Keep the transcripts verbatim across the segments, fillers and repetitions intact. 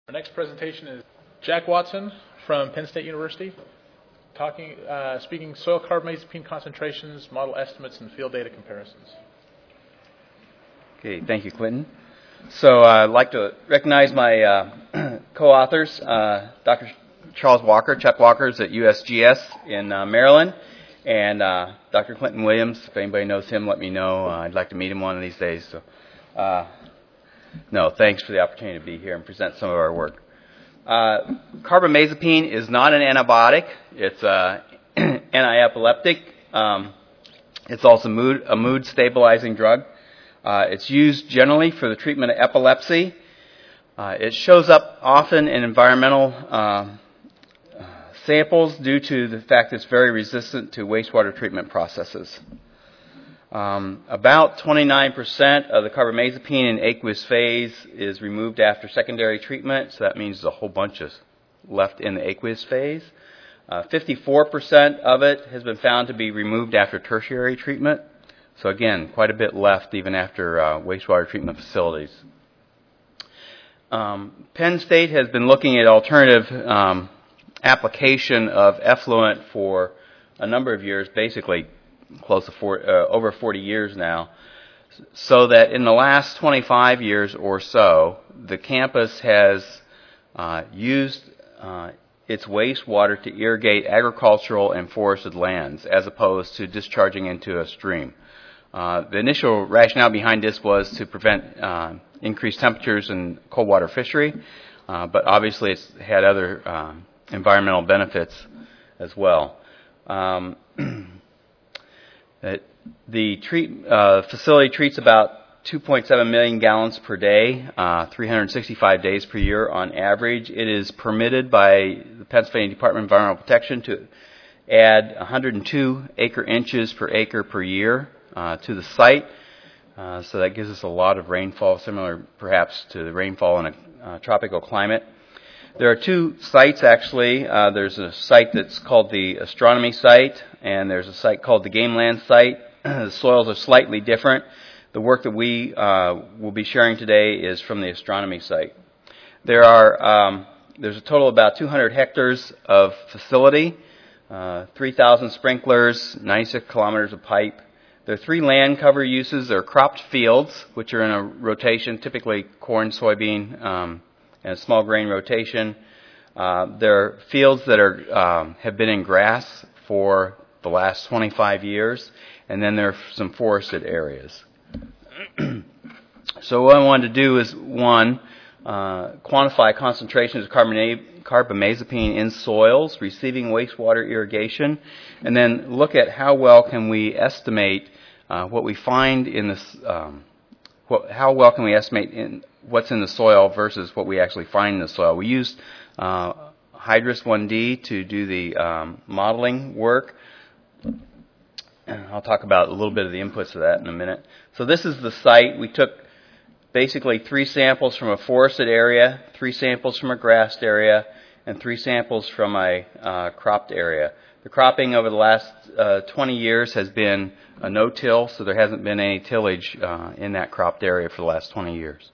Our next presentation is Jack Watson from Penn State University, talking, uh, speaking soil carbamazepine concentrations, model estimates, and field data comparisons. Okay, thank you, Clinton. So uh, I'd like to recognize my uh, co-authors, uh, Doctor Charles Walker, Chuck Walker is at U S G S in uh, Maryland, and uh, Doctor Clinton Williams. If anybody knows him, let me know. Uh, I'd like to meet him one of these days. So. Uh, No, thanks for the opportunity to be here and present some of our work. Uh, carbamazepine is not an antibiotic. It's uh, anti-epileptic. Um, it's also mood, a mood-stabilizing drug. Uh, it's used generally for the treatment of epilepsy. Uh, it shows up often in environmental uh, samples due to the fact that it's very resistant to wastewater treatment processes. Um, about twenty-nine percent of the carbamazepine in aqueous phase is removed after secondary treatment, so that means there's a whole bunch is left in the aqueous phase. Uh, fifty-four percent of it has been found to be removed after tertiary treatment, so again, quite a bit left even after uh, wastewater treatment facilities. Um, Penn State has been looking at alternative um, application of effluent for a number of years, basically close to four, uh, over forty years now, so that in the last twenty-five years or so, the campus has uh, used uh, its wastewater to irrigate agricultural and forested lands, as opposed to discharging into a stream. Uh, the initial rationale behind this was to prevent uh, increased temperatures in cold water fishery, uh, but obviously it's had other uh, environmental benefits as well. Um, Uh, the treat, uh, facility treats about two point seven million gallons per day, uh, three hundred sixty-five days per year on average. It is permitted by the Pennsylvania Department of Environmental Protection to add one hundred two acre inches per acre per year uh, to the site. Uh, so that gives us a lot of rainfall, similar perhaps to the rainfall in a uh, tropical climate. There are two sites, actually. Uh, there's a site that's called the astronomy site, and there's a site called the Gameland site. The soils are slightly different. The work that we uh, will be sharing today is from the astronomy site. There are um, there's a total of about two hundred hectares of facility, uh, three thousand sprinklers, ninety-six kilometers of pipe. There are three land cover uses. There are cropped fields, which are in a rotation, typically corn, soybean, um, and a small grain rotation. Uh, there are fields that are um, have been in grass for the last twenty-five years, and then there are some forested areas. So what I wanted to do is, one, uh, quantify concentrations of carbamazepine in soils receiving wastewater irrigation, and then look at how well can we estimate uh, what we find in this, um, what, how well can we estimate in what's in the soil versus what we actually find in the soil. We used uh, Hydrus one D to do the um, modeling work. I'll talk about a little bit of the inputs of that in a minute. So this is the site. We took basically three samples from a forested area, three samples from a grassed area, and three samples from a uh, cropped area. The cropping over the last uh, twenty years has been a no-till, so there hasn't been any tillage uh, in that cropped area for the last twenty years.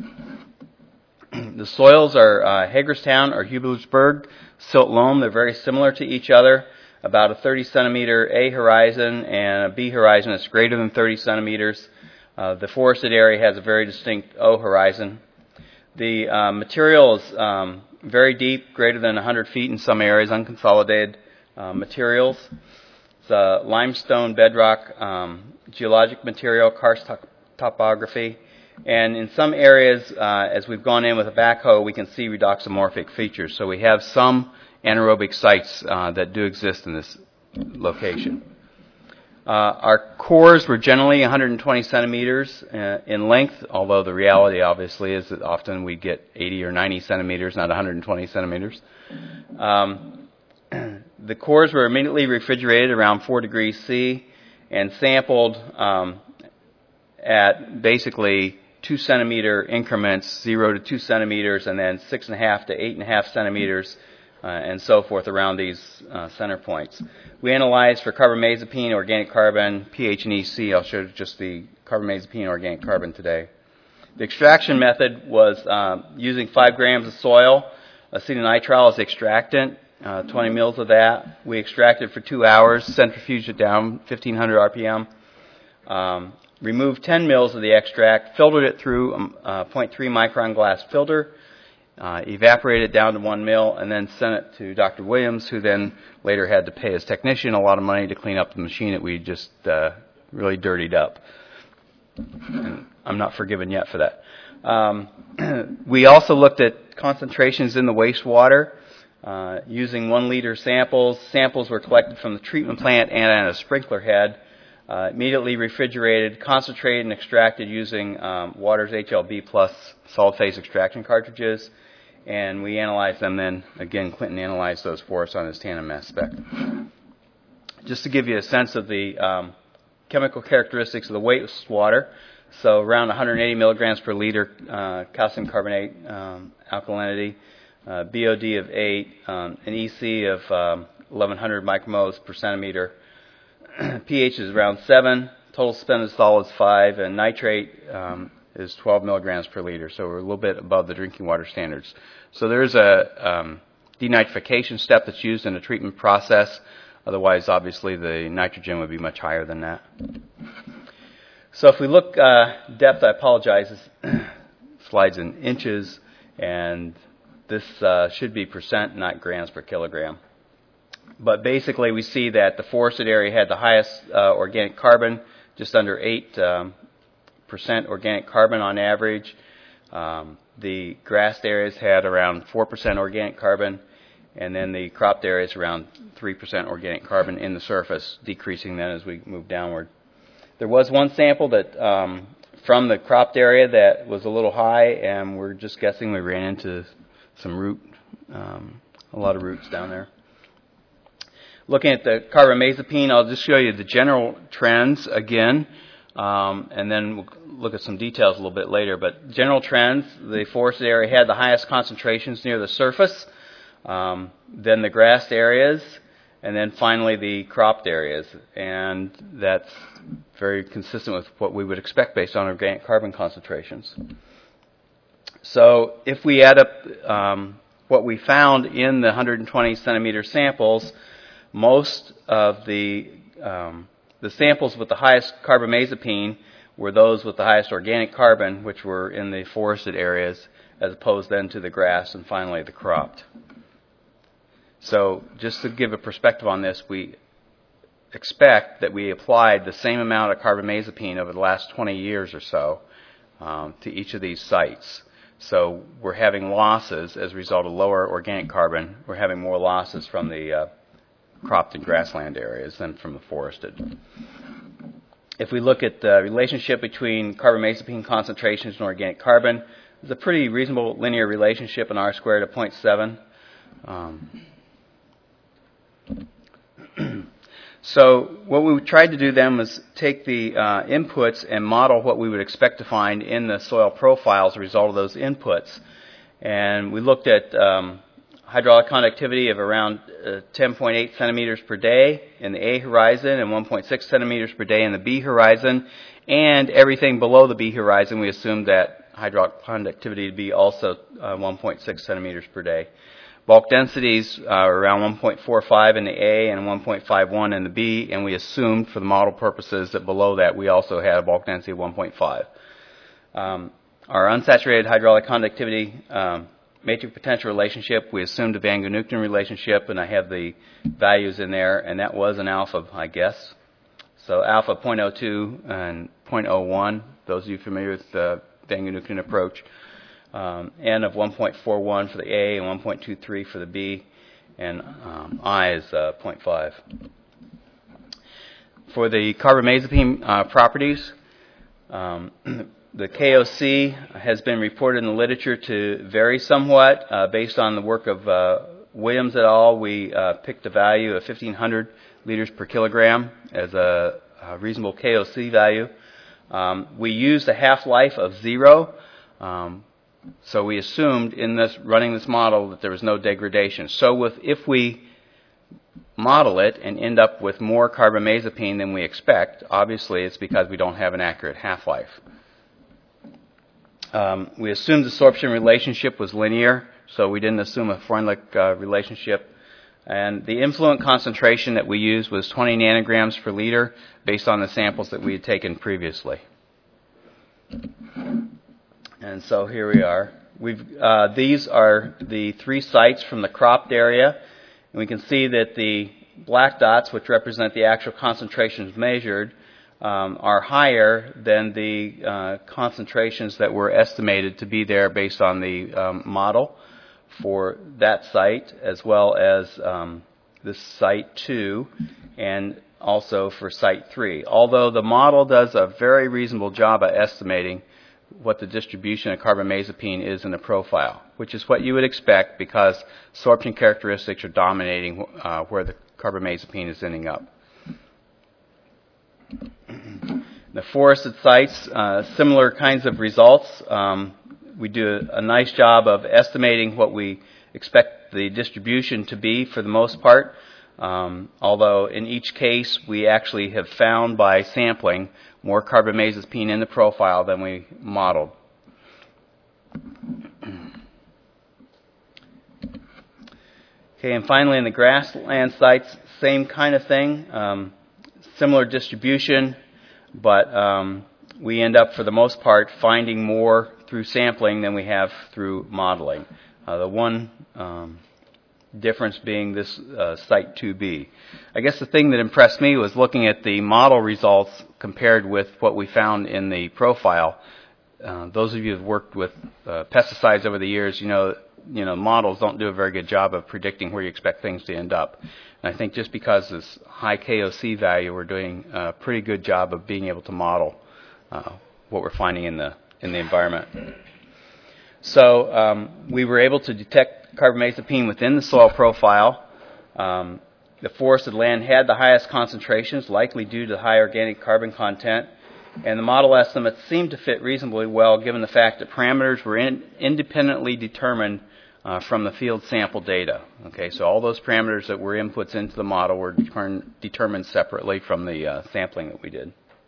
The soils are uh, Hagerstown or Hublertsberg silt loam. They're very similar to each other. About a thirty centimeter A horizon and a B horizon that's greater than thirty centimeters. Uh, the forested area has a very distinct O horizon. The uh, material is um, very deep, greater than one hundred feet in some areas, unconsolidated uh, materials. It's a limestone bedrock um, geologic material, karst top- topography. And in some areas, uh, as we've gone in with a backhoe, we can see redoxomorphic features. So we have some anaerobic sites uh, that do exist in this location. Uh, our cores were generally one hundred twenty centimeters uh, in length, although the reality obviously is that often we get eighty or ninety centimeters, not one hundred twenty centimeters. Um, the cores were immediately refrigerated around four degrees C and sampled um, at basically two centimeter increments, zero to two centimeters, and then six and a half to eight and a half centimeters, uh, and so forth around these uh, center points. We analyzed for carbamazepine, organic carbon, pH and E C. I'll show just the carbamazepine, organic carbon today. The extraction method was um, using five grams of soil, acetonitrile as the extractant, uh, twenty mils of that. We extracted for two hours, centrifuged it down fifteen hundred R P M, um, removed ten mils of the extract, filtered it through a, a zero point three micron glass filter, uh, evaporated it down to one mil, and then sent it to Doctor Williams, who then later had to pay his technician a lot of money to clean up the machine that we just uh, really dirtied up. And I'm not forgiven yet for that. Um, we also looked at concentrations in the wastewater uh, using one liter samples. Samples were collected from the treatment plant and at a sprinkler head, uh, immediately refrigerated, concentrated, and extracted using um, Waters H L B plus solid phase extraction cartridges. And we analyzed them then. Again, Clinton analyzed those for us on his tandem mass spec. Just to give you a sense of the um, chemical characteristics of the wastewater, so around one hundred eighty milligrams per liter uh, calcium carbonate um, alkalinity, uh, B O D of eight, um, an E C of um, eleven hundred micromoles per centimeter, pH is around seven, total suspended solids five, and nitrate um, is twelve milligrams per liter, so we're a little bit above the drinking water standards. So there's a um, denitrification step that's used in the treatment process. Otherwise, obviously, the nitrogen would be much higher than that. So if we look uh, depth, I apologize, this slides in inches, and this uh, should be percent, not grams per kilogram. But basically, we see that the forested area had the highest uh, organic carbon, just under eight um, percent organic carbon on average. Um, the grassed areas had around four percent organic carbon, and then the cropped areas around three percent organic carbon in the surface, decreasing then as we move downward. There was one sample that um, from the cropped area that was a little high, and we're just guessing we ran into some root, um, a lot of roots down there. Looking at the carbamazepine, I'll just show you the general trends again, um, and then we'll look at some details a little bit later. But general trends, the forested area had the highest concentrations near the surface, um, then the grassed areas, and then finally the cropped areas. And that's very consistent with what we would expect based on organic carbon concentrations. So if we add up um, what we found in the one hundred twenty centimeter samples, most of the um, the samples with the highest carbamazepine were those with the highest organic carbon, which were in the forested areas, as opposed then to the grass and finally the cropped. So just to give a perspective on this, we expect that we applied the same amount of carbamazepine over the last twenty years or so um, to each of these sites. So we're having losses as a result of lower organic carbon. We're having more losses from the uh, cropped and grassland areas than from the forested. If we look at the relationship between carbamazepine concentrations and organic carbon, there's a pretty reasonable linear relationship in R squared of zero point seven. Um, So what we tried to do then was take the uh, inputs and model what we would expect to find in the soil profile as a result of those inputs. And we looked at um, hydraulic conductivity of around uh, ten point eight centimeters per day in the A horizon and one point six centimeters per day in the B horizon. And everything below the B horizon, we assumed that hydraulic conductivity to be also uh, one point six centimeters per day. Bulk densities are uh, around one point four five in the A and one point five one in the B, and we assumed for the model purposes that below that we also had a bulk density of one point five. Um, our unsaturated hydraulic conductivity um, matrix potential relationship, we assumed a Van Gunukten relationship, and I have the values in there, and that was an alpha, I guess. So alpha zero point zero two and zero point zero one, those of you familiar with the Van Gunukten approach. Um, N of one point four one for the A and one point two three for the B, and um, I is uh, zero point five. For the carbamazepine uh, properties, um, the K O C has been reported in the literature to vary somewhat. Uh, based on the work of uh, Williams et al., we uh, picked a value of fifteen hundred liters per kilogram as a, a reasonable K O C value. Um, we used a half-life of zero. Um, So we assumed in this running this model that there was no degradation. So with, if we model it and end up with more carbamazepine than we expect, obviously it's because we don't have an accurate half-life. Um, we assumed the sorption relationship was linear, so we didn't assume a Freundlich uh, relationship. And the influent concentration that we used was twenty nanograms per liter based on the samples that we had taken previously. And so here we are. We've, uh, these are the three sites from the cropped area. And we can see that the black dots, which represent the actual concentrations measured, um, are higher than the uh, concentrations that were estimated to be there based on the um, model for that site, as well as um, this site two, and also for site three. Although the model does a very reasonable job at estimating what the distribution of carbamazepine is in the profile, which is what you would expect because sorption characteristics are dominating uh, where the carbamazepine is ending up. The forested sites, uh, similar kinds of results. Um, we do a, a nice job of estimating what we expect the distribution to be for the most part, um, although in each case we actually have found by sampling more carbamazepine in the profile than we modeled. Okay, and finally in the grassland sites, same kind of thing, um, similar distribution, but um, we end up for the most part finding more through sampling than we have through modeling. Uh, the one um, difference being this uh, site two B. I guess the thing that impressed me was looking at the model results compared with what we found in the profile. Uh, those of you who have worked with uh, pesticides over the years, you know, you know, models don't do a very good job of predicting where you expect things to end up. And I think just because this high K O C value, we're doing a pretty good job of being able to model uh, what we're finding in the in the environment. So um, we were able to detect carbamazepine within the soil profile. Um, the forested land had the highest concentrations, likely due to high organic carbon content, and the model estimates seemed to fit reasonably well given the fact that parameters were in, independently determined uh, from the field sample data. Okay, so all those parameters that were inputs into the model were determined, determined separately from the uh, sampling that we did.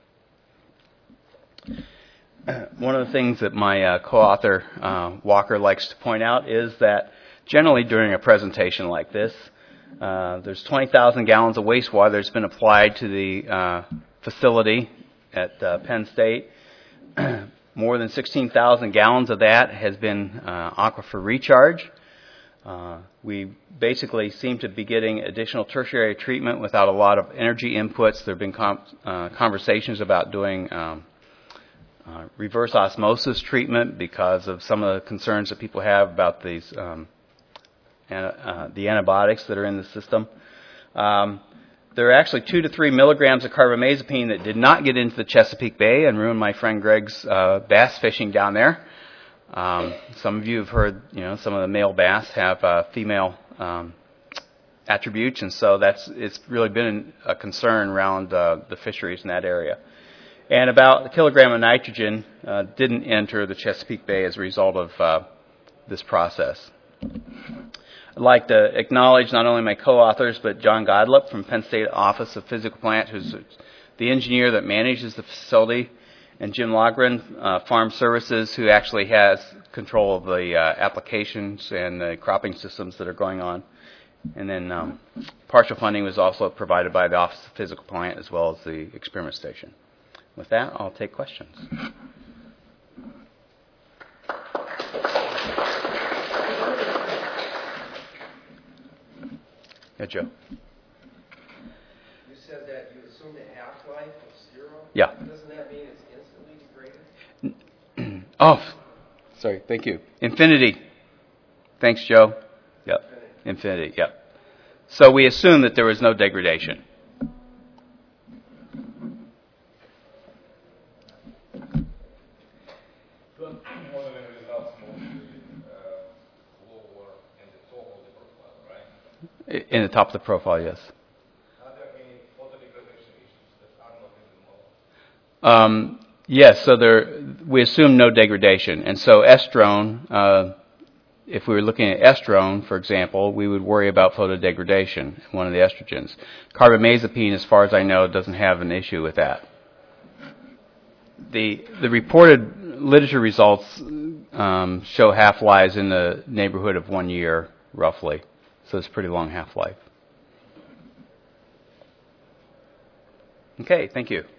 One of the things that my uh, co-author, uh, Walker, likes to point out is that generally during a presentation like this, uh, there's twenty thousand gallons of wastewater that's been applied to the uh, facility at uh, Penn State. More than sixteen thousand gallons of that has been uh, aquifer recharge. Uh, we basically seem to be getting additional tertiary treatment without a lot of energy inputs. There have been com- uh, conversations about doing um, Uh, reverse osmosis treatment because of some of the concerns that people have about these um, an, uh, the antibiotics that are in the system. Um, there are actually two to three milligrams of carbamazepine that did not get into the Chesapeake Bay and ruin my friend Greg's uh, bass fishing down there. Um, some of you have heard, you know, some of the male bass have uh, female um, attributes, and so that's it's really been a concern around uh, the fisheries in that area. And about a kilogram of nitrogen uh, didn't enter the Chesapeake Bay as a result of uh, this process. I'd like to acknowledge not only my co-authors, but John Godlip from Penn State Office of Physical Plant, who's the engineer that manages the facility, and Jim Logren, uh, Farm Services, who actually has control of the uh, applications and the cropping systems that are going on. And then um, partial funding was also provided by the Office of Physical Plant as well as the experiment station. With that, I'll take questions. Yeah, Joe. You said that you assumed a half-life of zero? Yeah. Doesn't that mean it's instantly degraded? Oh, sorry. Thank you. Infinity. Thanks, Joe. Yep. Infinity. Infinity, yep. So we assume that there was no degradation. In the top of the profile, yes. Are there any photodegradation issues that are not in the model? Um, yes, so there, we assume no degradation. And so estrone, uh, if we were looking at estrone, for example, we would worry about photodegradation, one of the estrogens. Carbamazepine, as far as I know, doesn't have an issue with that. The, the reported literature results um, show half-lives in the neighborhood of one year, roughly. So it's a pretty long half-life. Okay, thank you.